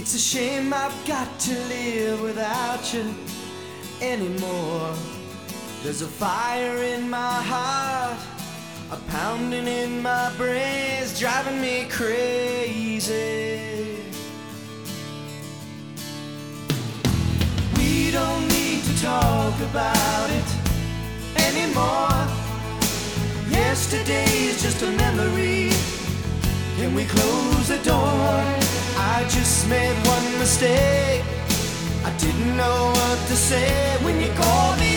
It's a shame I've got to live without you anymore. There's a fire in my heart, a pounding in my brains, driving me crazy. We don't need to talk about it anymore. Yesterday's just a memory. Can we close the door? I just made one mistake. I didn't know what to say when you called me